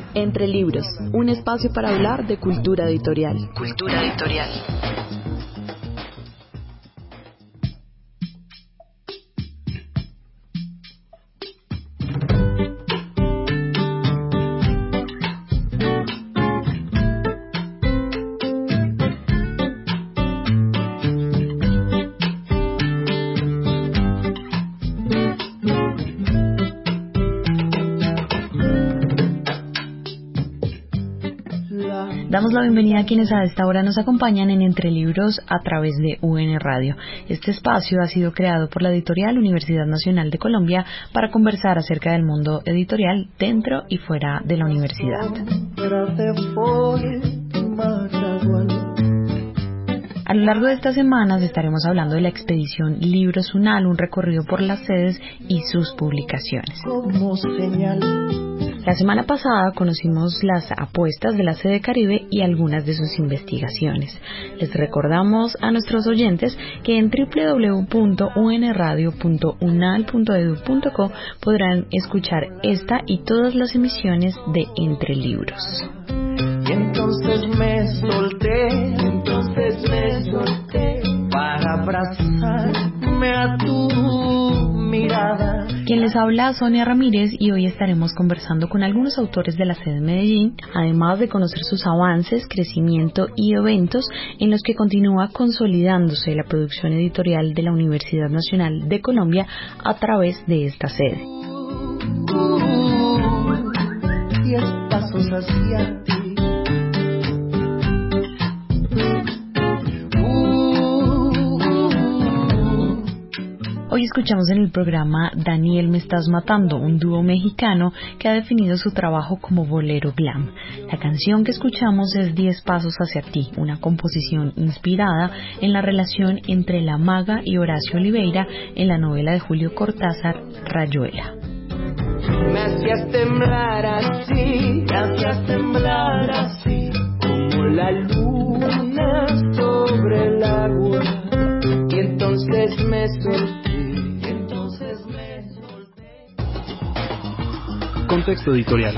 Entre Libros, un espacio para hablar de cultura editorial. Cultura editorial. Damos la bienvenida a quienes a esta hora nos acompañan en Entre Libros a través de UN Radio. Este espacio ha sido creado por la editorial Universidad Nacional de Colombia para conversar acerca del mundo editorial dentro y fuera de la universidad. A lo largo de estas semanas estaremos hablando de la expedición Libros UNAL, un recorrido por las sedes y sus publicaciones. La semana pasada conocimos las apuestas de la sede Caribe y algunas de sus investigaciones. Les recordamos a nuestros oyentes que en www.unradio.unal.edu.co podrán escuchar esta y todas las emisiones de Entre Libros. Y entonces me solté para abrazarme a tu mirada. Quien les habla, Sonia Ramírez, y hoy estaremos conversando con algunos autores de la sede de Medellín, además de conocer sus avances, crecimiento y eventos en los que continúa consolidándose la producción editorial de la Universidad Nacional de Colombia a través de esta sede. 10 pasos hacia ti. Hoy escuchamos en el programa Daniel Me Estás Matando, un dúo mexicano que ha definido su trabajo como bolero glam. La canción que escuchamos es 10 Pasos Hacia Ti, una composición inspirada en la relación entre la maga y Horacio Oliveira en la novela de Julio Cortázar, Rayuela. Me hacías temblar así, como la luna sobre el agua, y entonces me solté. Contexto editorial.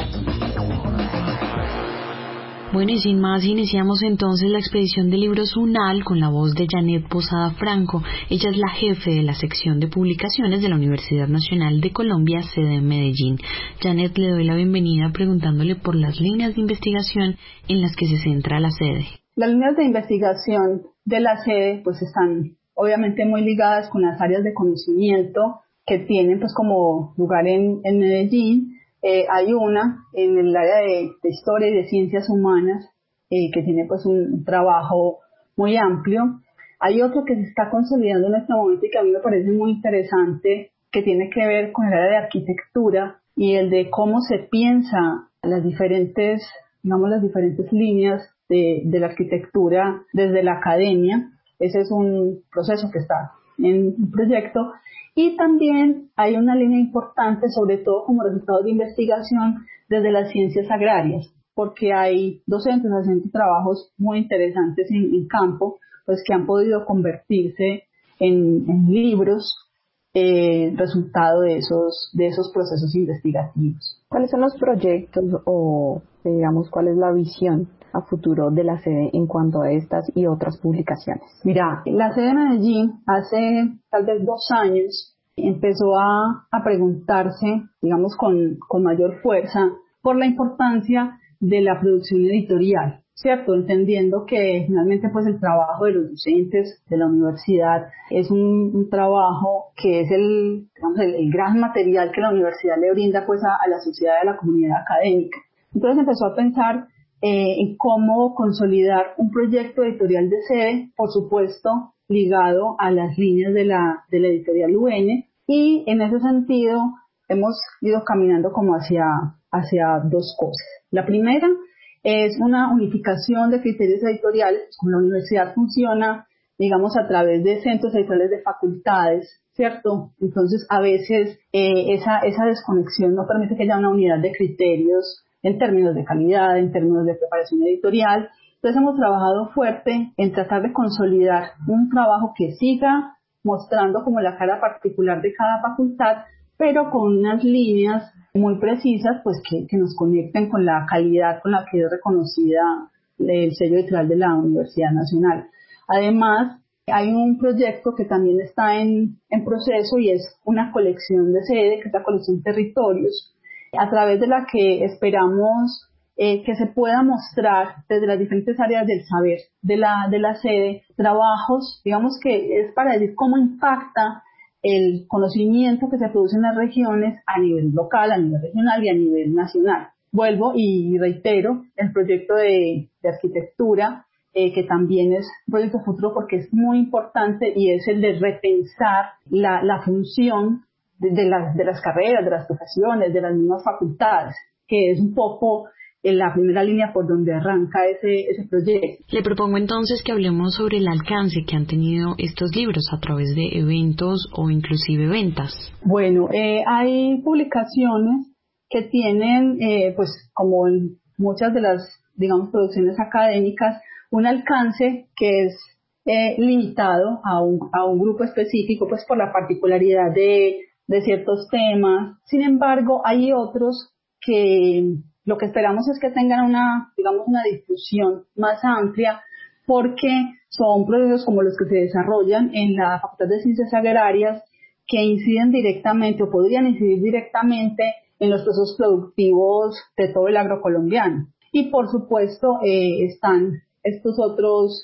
Bueno, y sin más, iniciamos entonces la expedición de Libros UNAL con la voz de Janet Posada Franco. Ella es la jefe de la sección de publicaciones de la Universidad Nacional de Colombia, sede en Medellín. Janet, le doy la bienvenida preguntándole por las líneas de investigación en las que se centra la sede. Las líneas de investigación de la sede pues están obviamente muy ligadas con las áreas de conocimiento que tienen pues como lugar en Medellín. Hay una en el área de historia y de ciencias humanas que tiene pues un trabajo muy amplio. Hay otro que se está consolidando en este momento y que a mí me parece muy interesante, que tiene que ver con el área de arquitectura y el de cómo se piensa las diferentes líneas de la arquitectura desde la academia. Ese es un proceso que está en un proyecto. Y también hay una línea importante, sobre todo como resultado de investigación, desde las ciencias agrarias, porque hay docentes haciendo trabajos muy interesantes en campo, pues que han podido convertirse en libros, resultado de esos procesos investigativos. ¿Cuáles son los proyectos o, digamos, cuál es la visión a futuro de la sede en cuanto a estas y otras publicaciones? Mira, la sede de Medellín hace tal vez 2 años empezó a preguntarse, digamos, con mayor fuerza por la importancia de la producción editorial, ¿cierto? Entendiendo que finalmente pues el trabajo de los docentes de la universidad es un trabajo que es el gran material que la universidad le brinda pues a la sociedad y a la comunidad académica. Entonces empezó a pensar en cómo consolidar un proyecto editorial de sede, por supuesto, ligado a las líneas de la editorial UN, y en ese sentido hemos ido caminando como hacia 2 cosas. La primera es una unificación de criterios editoriales. Como la universidad funciona, digamos, a través de centros editoriales de facultades, ¿cierto? Entonces, a veces esa desconexión no permite que haya una unidad de criterios en términos de calidad, en términos de preparación editorial. Entonces, hemos trabajado fuerte en tratar de consolidar un trabajo que siga mostrando como la cara particular de cada facultad, pero con unas líneas muy precisas, pues que nos conecten con la calidad con la que es reconocida el sello editorial de la Universidad Nacional. Además, hay un proyecto que también está en proceso y es una colección de sede, que es la colección Territorios, a través de la que esperamos que se pueda mostrar desde las diferentes áreas del saber de la sede, trabajos, digamos que es para decir cómo impacta el conocimiento que se produce en las regiones a nivel local, a nivel regional y a nivel nacional. Vuelvo y reitero el proyecto de arquitectura, que también es un proyecto futuro porque es muy importante y es el de repensar la función de las carreras, de las profesiones, de las mismas facultades, que es un poco en la primera línea por donde arranca ese proyecto. Le propongo entonces que hablemos sobre el alcance que han tenido estos libros a través de eventos o inclusive ventas. Bueno, hay publicaciones que tienen, pues como en muchas de las, digamos, producciones académicas, un alcance que es limitado a un grupo específico, pues por la particularidad de ciertos temas. Sin embargo, hay otros que lo que esperamos es que tengan una difusión más amplia, porque son proyectos como los que se desarrollan en la Facultad de Ciencias Agrarias, que inciden directamente o podrían incidir directamente en los procesos productivos de todo el agro colombiano. Y por supuesto están estos otros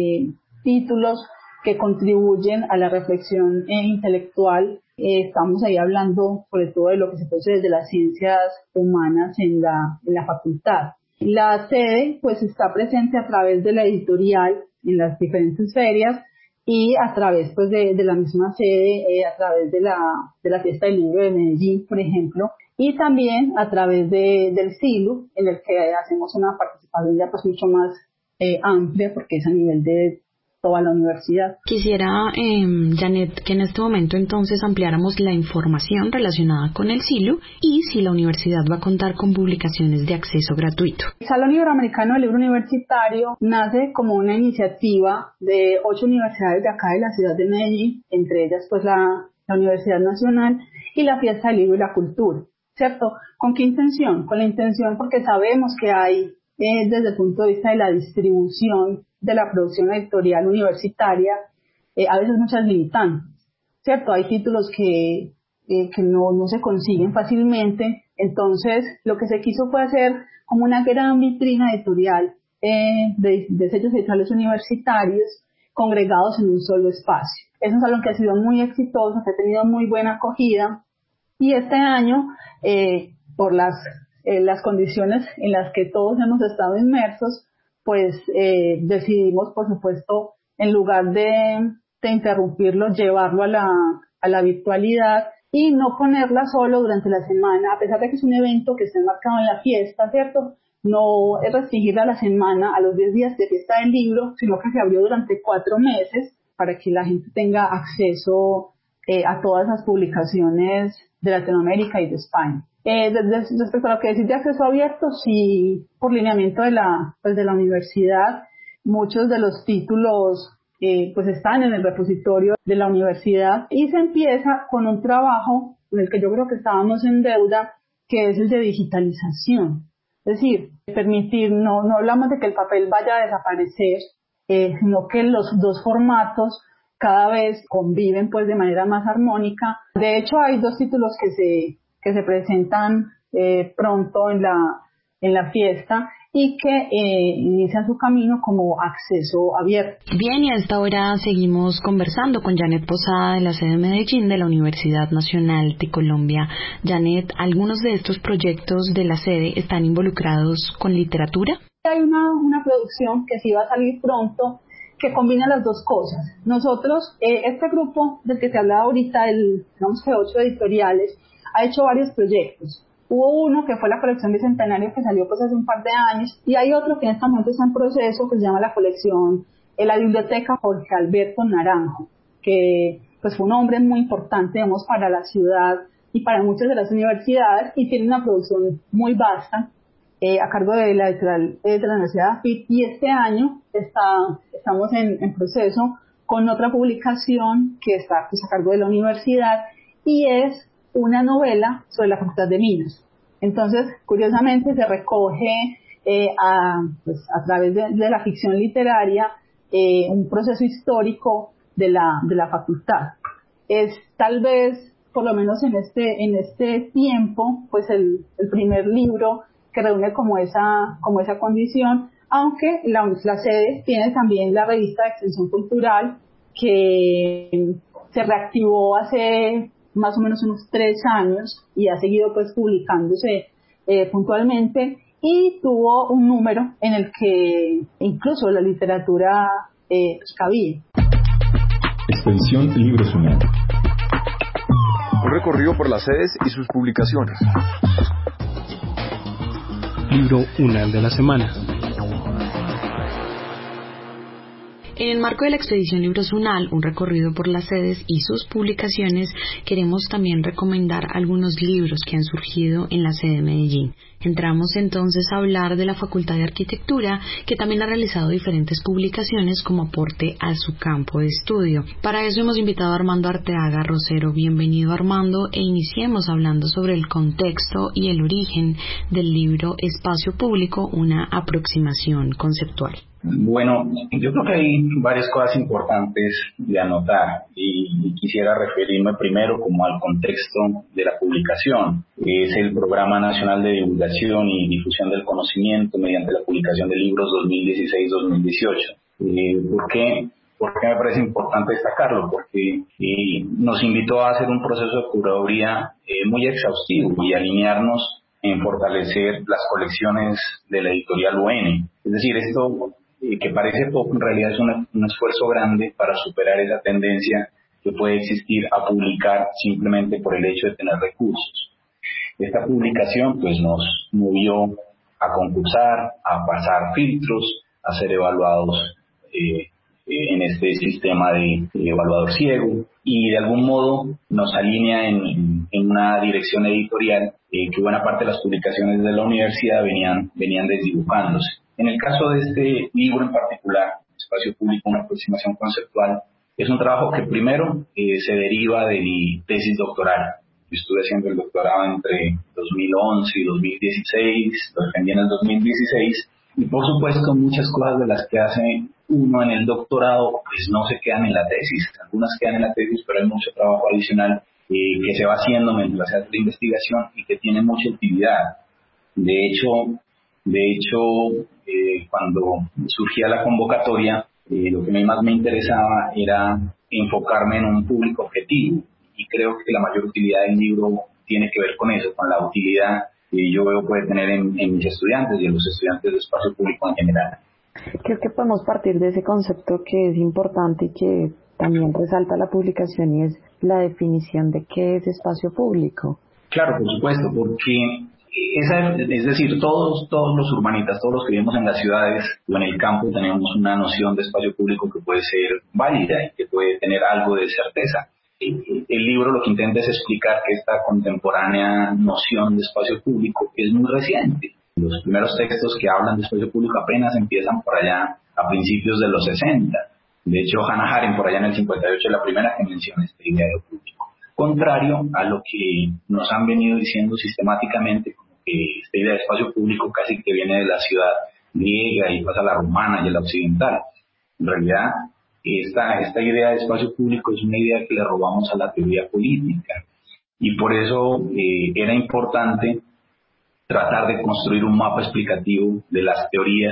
títulos que contribuyen a la reflexión intelectual. Estamos ahí hablando sobre todo de lo que se produce desde las ciencias humanas en la facultad. La sede pues está presente a través de la editorial en las diferentes ferias y a través pues de la misma sede, a través de la Fiesta del Libro de Medellín, por ejemplo, y también a través del SILU, en el que hacemos una participación ya pues mucho más amplia, porque es a nivel de toda la universidad. Quisiera, Janet, que en este momento entonces ampliáramos la información relacionada con el SILU y si la universidad va a contar con publicaciones de acceso gratuito. El Salón Iberoamericano del Libro Universitario nace como una iniciativa de 8 universidades de acá de la ciudad de Medellín, entre ellas pues la Universidad Nacional y la Fiesta del Libro y la Cultura, ¿cierto? ¿Con qué intención? Con la intención porque sabemos que hay desde el punto de vista de la distribución de la producción editorial universitaria, a veces muchas limitantes, ¿cierto? Hay títulos que no se consiguen fácilmente, entonces lo que se quiso fue hacer como una gran vitrina editorial de sellos editoriales universitarios congregados en un solo espacio. Es un salón que ha sido muy exitoso, que ha tenido muy buena acogida, y este año, por las condiciones en las que todos hemos estado inmersos, pues decidimos, por supuesto, en lugar de interrumpirlo, llevarlo a la virtualidad y no ponerla solo durante la semana, a pesar de que es un evento que está enmarcado en la fiesta, ¿cierto? No es restringirla a la semana, a los 10 días de fiesta del libro, sino que se abrió durante 4 meses para que la gente tenga acceso a todas las publicaciones de Latinoamérica y de España. Respecto a lo que decís de acceso abierto, sí, por lineamiento de la universidad, muchos de los títulos pues están en el repositorio de la universidad y se empieza con un trabajo en el que yo creo que estábamos en deuda, que es el de digitalización. Es decir, permitir, no hablamos de que el papel vaya a desaparecer, sino que los dos formatos cada vez conviven pues de manera más armónica. De hecho, hay 2 títulos que se presentan pronto en la fiesta y que inician su camino como acceso abierto. Bien, y a esta hora seguimos conversando con Janet Posada de la sede de Medellín de la Universidad Nacional de Colombia. Janet, ¿algunos de estos proyectos de la sede están involucrados con literatura? Hay una producción que sí va a salir pronto que combina las dos cosas. Nosotros, este grupo del que te hablaba ahorita, digamos que 8 editoriales, ha hecho varios proyectos. Hubo uno que fue la colección Bicentenario, que salió pues hace un par de años, y hay otro que en este momento está en proceso, que se llama la colección la Biblioteca Jorge Alberto Naranjo, que pues fue un hombre muy importante, digamos, para la ciudad y para muchas de las universidades, y tiene una producción muy vasta a cargo de la editorial de la Universidad AFIT, y este año estamos en proceso con otra publicación que está pues a cargo de la universidad, y es una novela sobre la Facultad de Minas. Entonces, curiosamente, se recoge a través de la ficción literaria un proceso histórico de la facultad. Es tal vez, por lo menos en este tiempo, pues el primer libro que reúne como esa condición, aunque la sede tiene también la revista de Extensión Cultural, que se reactivó hace más o menos unos 3 años y ha seguido pues publicándose puntualmente, y tuvo un número en el que incluso la literatura cabía. Extensión Libros UNAL. Un recorrido por las sedes y sus publicaciones. Libro UNAL de la semana. En el marco de la expedición Libros UNAL, un recorrido por las sedes y sus publicaciones, queremos también recomendar algunos libros que han surgido en la sede de Medellín. Entramos entonces a hablar de la Facultad de Arquitectura, que también ha realizado diferentes publicaciones como aporte a su campo de estudio. Para eso hemos invitado a Armando Arteaga Rosero. Bienvenido, Armando, e iniciemos hablando sobre el contexto y el origen del libro Espacio Público, una aproximación conceptual. Bueno, yo creo que hay varias cosas importantes de anotar y quisiera referirme primero como al contexto de la publicación. Es el Programa Nacional de Divulgación y Difusión del Conocimiento mediante la publicación de libros 2016-2018. ¿Por qué me parece importante destacarlo? Porque nos invitó a hacer un proceso de curaduría muy exhaustivo y alinearnos en fortalecer las colecciones de la editorial UN. Es decir, esto que parece poco, en realidad es un esfuerzo grande para superar esa tendencia que puede existir a publicar simplemente por el hecho de tener recursos. Esta publicación pues nos movió a concursar, a pasar filtros, a ser evaluados en este sistema de evaluador ciego, y de algún modo nos alinea en una dirección editorial que buena parte de las publicaciones de la universidad venían desdibujándose. En el caso de este libro en particular, Espacio Público, una aproximación conceptual, es un trabajo que primero se deriva de mi tesis doctoral. Yo estuve haciendo el doctorado entre 2011 y 2016, lo defendí en el 2016, y por supuesto muchas cosas de las que hace uno en el doctorado pues no se quedan en la tesis. Algunas quedan en la tesis, pero hay mucho trabajo adicional que se va haciendo mientras se hace la investigación y que tiene mucha utilidad. De hecho, cuando surgía la convocatoria, lo que más me interesaba era enfocarme en un público objetivo, y creo que la mayor utilidad del libro tiene que ver con eso, con la utilidad que yo veo puede tener en mis estudiantes y en los estudiantes de espacio público en general. Creo que podemos partir de ese concepto que es importante y que también resalta la publicación, y es la definición de qué es espacio público. Claro, por supuesto, porque es decir, todos los urbanistas, todos los que vivimos en las ciudades o en el campo, tenemos una noción de espacio público que puede ser válida y que puede tener algo de certeza. El libro lo que intenta es explicar que esta contemporánea noción de espacio público es muy reciente. Los primeros textos que hablan de espacio público apenas empiezan por allá a principios de los 60. De hecho, Hannah Arendt por allá en el 58 es la primera que menciona esta idea de público. Contrario a lo que nos han venido diciendo sistemáticamente, como que esta idea de espacio público casi que viene de la ciudad griega y pasa a la romana y a la occidental. En realidad, esta idea de espacio público es una idea que le robamos a la teoría política, y por eso era importante tratar de construir un mapa explicativo de las teorías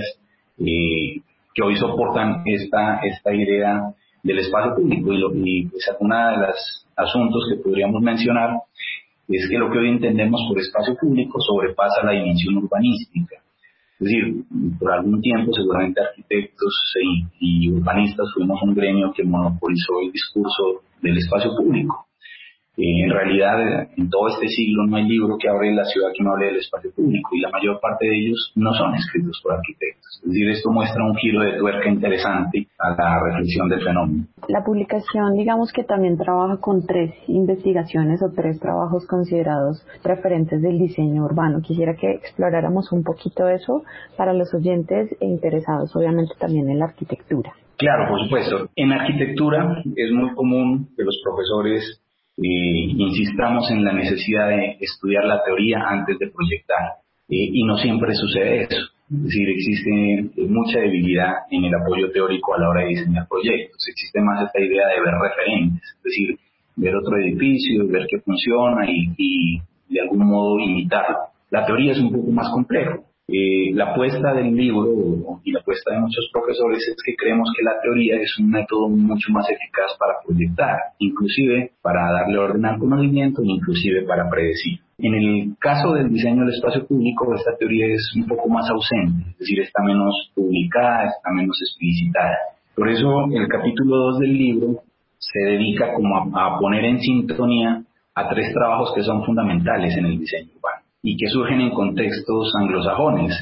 que hoy soportan esta idea del espacio público. Y pues una de los asuntos que podríamos mencionar es que lo que hoy entendemos por espacio público sobrepasa la dimensión urbanística. Es decir, por algún tiempo seguramente arquitectos y urbanistas fuimos un gremio que monopolizó el discurso del espacio público. En realidad, en todo este siglo no hay libro que hable de la ciudad que no hable del espacio público, y la mayor parte de ellos no son escritos por arquitectos. Es decir, esto muestra un giro de tuerca interesante a la reflexión del fenómeno. La publicación, digamos que también trabaja con 3 investigaciones o 3 trabajos considerados referentes del diseño urbano. Quisiera que exploráramos un poquito eso para los oyentes e interesados, obviamente, también en la arquitectura. Claro, por supuesto. En arquitectura es muy común que los profesores insistamos en la necesidad de estudiar la teoría antes de proyectar. Y no siempre sucede eso. Es decir, existe mucha debilidad en el apoyo teórico a la hora de diseñar proyectos. Existe más esta idea de ver referentes, es decir, ver otro edificio, ver qué funciona y de algún modo imitarlo. La teoría es un poco más complejo. La apuesta del libro y la apuesta de muchos profesores es que creemos que la teoría es un método mucho más eficaz para proyectar, inclusive para darle orden al conocimiento e inclusive para predecir. En el caso del diseño del espacio público, esta teoría es un poco más ausente, es decir, está menos publicada, está menos explicitada. Por eso el capítulo 2 del libro se dedica como a poner en sintonía a 3 trabajos que son fundamentales en el diseño urbano y que surgen en contextos anglosajones.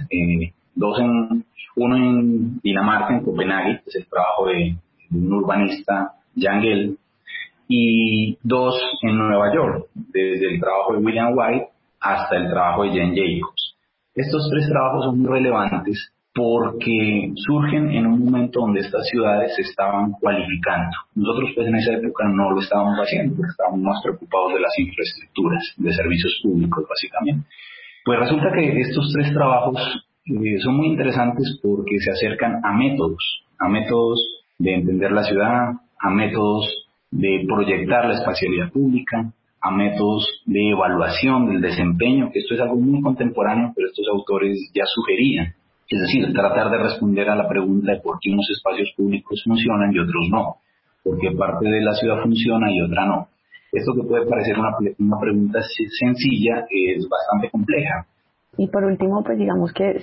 Uno en Dinamarca, en Copenhague, que es el trabajo de un urbanista, Jan Gehl, y 2 en Nueva York, desde el trabajo de William White hasta el trabajo de Jane Jacobs. Estos 3 trabajos son muy relevantes porque surgen en un momento donde estas ciudades se estaban cualificando. Nosotros pues en esa época no lo estábamos haciendo porque estábamos más preocupados de las infraestructuras, de servicios públicos básicamente. Pues resulta que estos 3 trabajos son muy interesantes porque se acercan a métodos de entender la ciudad, a métodos de proyectar la espacialidad pública, a métodos de evaluación del desempeño, que esto es algo muy contemporáneo, pero estos autores ya sugerían. Es decir, tratar de responder a la pregunta de por qué unos espacios públicos funcionan y otros no, por qué parte de la ciudad funciona y otra no. Esto que puede parecer una pregunta sencilla es bastante compleja. Y por último, pues digamos que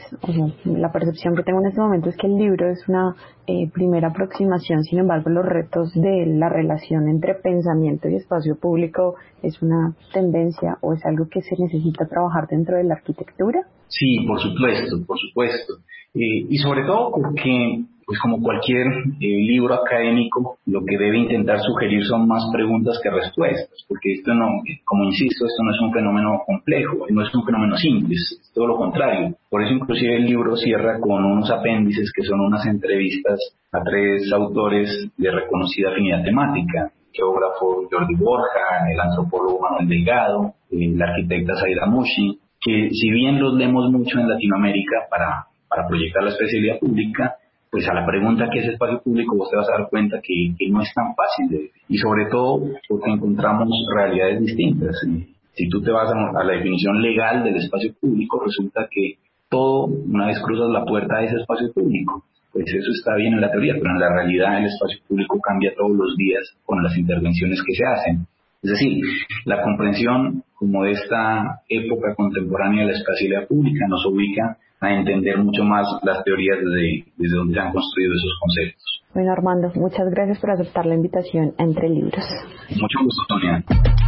la percepción que tengo en este momento es que el libro es una primera aproximación, sin embargo los retos de la relación entre pensamiento y espacio público es una tendencia o es algo que se necesita trabajar dentro de la arquitectura. Sí, por supuesto. Y sobre todo porque, pues como cualquier libro académico, lo que debe intentar sugerir son más preguntas que respuestas, porque esto no, como insisto, esto no es un fenómeno complejo, no es un fenómeno simple, es todo lo contrario. Por eso inclusive el libro cierra con unos apéndices que son unas entrevistas a 3 autores de reconocida afinidad temática: el geógrafo Jordi Borja, el antropólogo Manuel Delgado, la arquitecta Zaida Mushi, que si bien los leemos mucho en Latinoamérica para proyectar la especialidad pública, pues a la pregunta ¿qué es espacio público? Vos te vas a dar cuenta que no es tan fácil de definir. Y sobre todo porque encontramos realidades distintas. Si tú te vas a la definición legal del espacio público, resulta que todo, una vez cruzas la puerta de ese espacio público, pues eso está bien en la teoría, pero en la realidad el espacio público cambia todos los días con las intervenciones que se hacen. Es decir, la comprensión como de esta época contemporánea de la espacialidad pública nos ubica a entender mucho más las teorías desde donde se han construido esos conceptos. Bueno, Armando, muchas gracias por aceptar la invitación a Entre Libros. Mucho gusto, Tonia.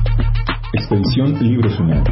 Extensión Libros UNAM.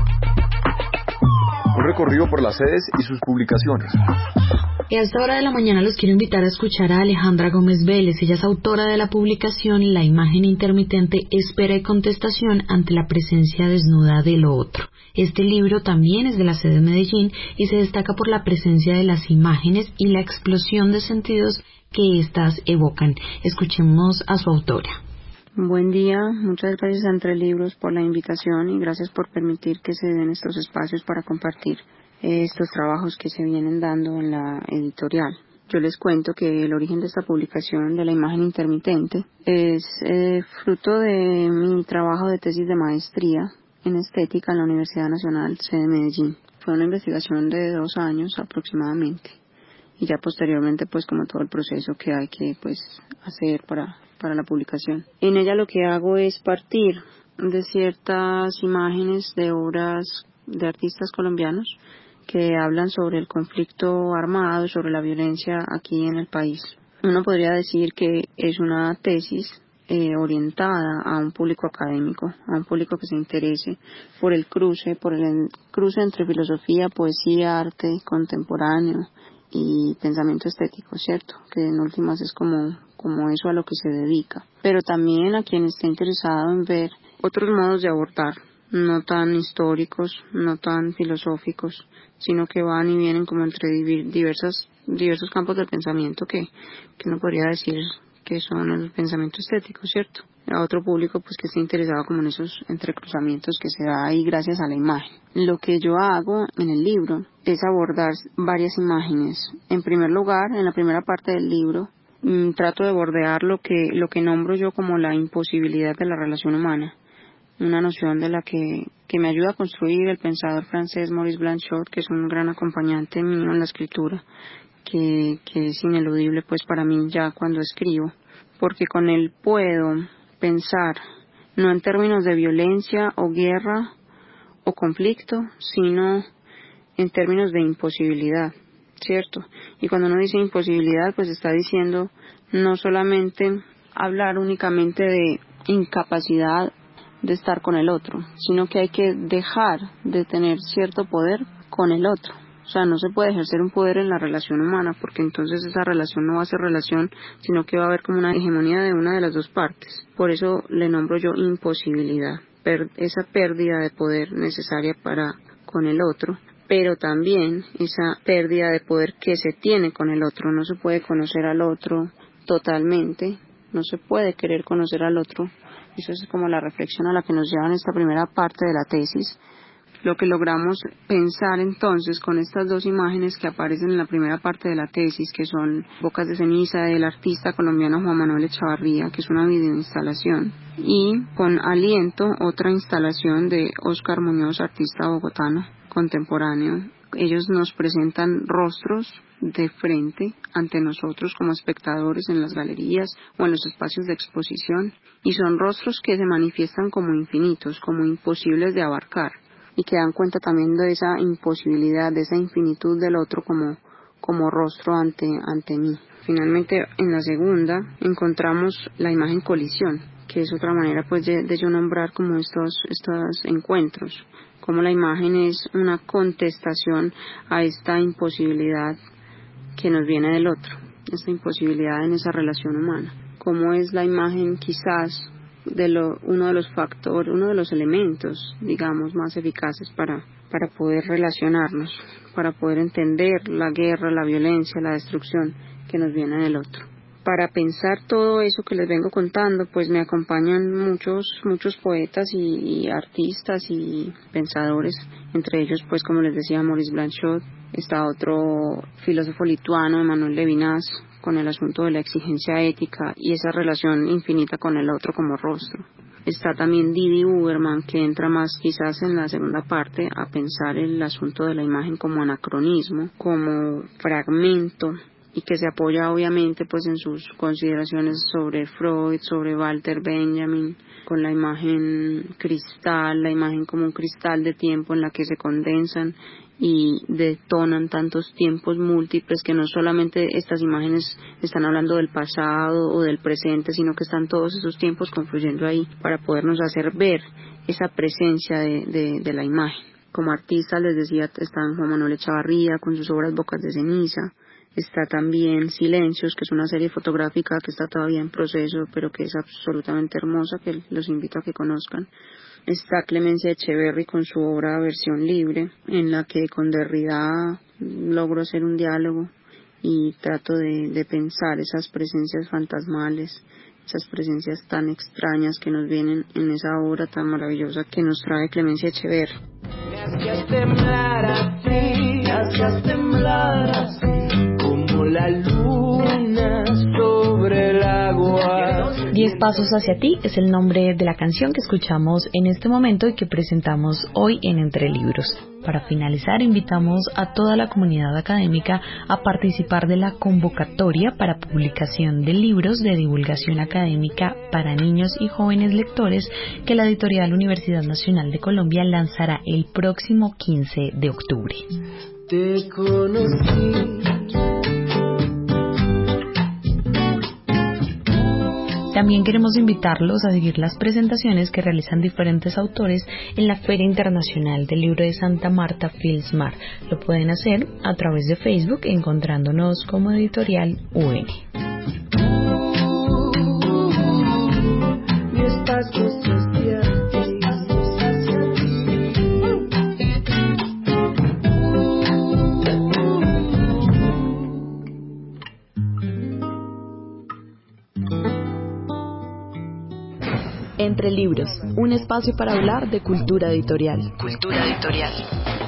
Un recorrido por las sedes y sus publicaciones. Y a esta hora de la mañana los quiero invitar a escuchar a Alejandra Gómez Vélez. Ella es autora de la publicación La imagen intermitente, espera y contestación ante la presencia desnuda de lo otro. Este libro también es de la sede de Medellín y se destaca por la presencia de las imágenes y la explosión de sentidos que éstas evocan. Escuchemos a su autora. Buen día, muchas gracias a Entre Libros por la invitación y gracias por permitir que se den estos espacios para compartir estos trabajos que se vienen dando en la editorial. Yo les cuento que el origen de esta publicación de la imagen intermitente es fruto de mi trabajo de tesis de maestría en estética en la Universidad Nacional sede de Medellín. Fue una investigación de 2 años aproximadamente y ya posteriormente pues como todo el proceso que hay que pues hacer para la publicación. En ella lo que hago es partir de ciertas imágenes de obras de artistas colombianos que hablan sobre el conflicto armado, sobre la violencia aquí en el país. Uno podría decir que es una tesis orientada a un público académico, a un público que se interese por el cruce entre filosofía, poesía, arte contemporáneo y pensamiento estético, ¿cierto? Que en últimas es como eso a lo que se dedica. Pero también a quien esté interesado en ver otros modos de abordar, no tan históricos, no tan filosóficos, sino que van y vienen como entre diversos campos del pensamiento que uno podría decir que son el pensamiento estético, ¿cierto? A otro público pues que esté interesado como en esos entrecruzamientos que se da ahí gracias a la imagen. Lo que yo hago en el libro es abordar varias imágenes. En primer lugar, en la primera parte del libro, trato de bordear lo que nombro yo como la imposibilidad de la relación humana, una noción de la que me ayuda a construir el pensador francés Maurice Blanchot, que es un gran acompañante mío en la escritura, que es ineludible pues para mí ya cuando escribo, porque con él puedo pensar no en términos de violencia o guerra o conflicto, sino en términos de imposibilidad, ¿cierto? Y cuando uno dice imposibilidad, pues está diciendo no solamente hablar únicamente de incapacidad de estar con el otro, sino que hay que dejar de tener cierto poder con el otro. O sea, no se puede ejercer un poder en la relación humana, porque entonces esa relación no va a ser relación, sino que va a haber como una hegemonía de una de las dos partes. Por eso le nombro yo imposibilidad, esa pérdida de poder necesaria para con el otro, pero también esa pérdida de poder que se tiene con el otro. No se puede conocer al otro totalmente, no se puede querer conocer al otro. Eso es como la reflexión a la que nos lleva en esta primera parte de la tesis. Lo que logramos pensar entonces con estas dos imágenes que aparecen en la primera parte de la tesis, que son Bocas de ceniza del artista colombiano Juan Manuel Echavarría, que es una videoinstalación, y con Aliento, otra instalación de Óscar Muñoz, artista bogotano contemporáneo. Ellos nos presentan rostros de frente ante nosotros como espectadores en las galerías o en los espacios de exposición, y son rostros que se manifiestan como infinitos, como imposibles de abarcar, y que dan cuenta también de esa imposibilidad, de esa infinitud del otro como rostro ante mí. Finalmente, en la segunda encontramos la imagen colisión, que es otra manera pues de yo nombrar como estos encuentros, como la imagen es una contestación a esta imposibilidad que nos viene del otro, esta imposibilidad en esa relación humana. Como es la imagen quizás uno de los factores, uno de los elementos, digamos, más eficaces para poder relacionarnos, para poder entender la guerra, la violencia, la destrucción que nos viene del otro. Para pensar todo eso que les vengo contando, pues me acompañan muchos poetas y artistas y pensadores, entre ellos, pues como les decía, Maurice Blanchot. Está otro filósofo lituano, Emmanuel Levinas, con el asunto de la exigencia ética y esa relación infinita con el otro como rostro. Está también Didi Uberman, que entra más quizás en la segunda parte a pensar el asunto de la imagen como anacronismo, como fragmento, y que se apoya obviamente pues en sus consideraciones sobre Freud, sobre Walter Benjamin, con la imagen cristal, la imagen como un cristal de tiempo en la que se condensan y detonan tantos tiempos múltiples, que no solamente estas imágenes están hablando del pasado o del presente, sino que están todos esos tiempos confluyendo ahí para podernos hacer ver esa presencia de la imagen. Como artista, les decía, está Juan Manuel Echavarría con sus obras Bocas de ceniza. Está también Silencios, que es una serie fotográfica que está todavía en proceso, pero que es absolutamente hermosa, que los invito a que conozcan. Está Clemencia Echeverry con su obra Versión Libre, en la que con Derrida logro hacer un diálogo y trato de pensar esas presencias fantasmales, esas presencias tan extrañas que nos vienen en esa obra tan maravillosa que nos trae Clemencia Echeverry. Me hacías temblar así, me hacías temblar así, como la luna sobre el agua. 10 pasos hacia ti es el nombre de la canción que escuchamos en este momento y que presentamos hoy en Entre Libros. Para finalizar, invitamos a toda la comunidad académica a participar de la convocatoria para publicación de libros de divulgación académica para niños y jóvenes lectores que la editorial Universidad Nacional de Colombia lanzará el próximo 15 de octubre. Te conocí. También queremos invitarlos a seguir las presentaciones que realizan diferentes autores en la Feria Internacional del Libro de Santa Marta, Filsmar. Lo pueden hacer a través de Facebook encontrándonos como Editorial UN. Entre Libros, un espacio para hablar de cultura editorial. Cultura editorial.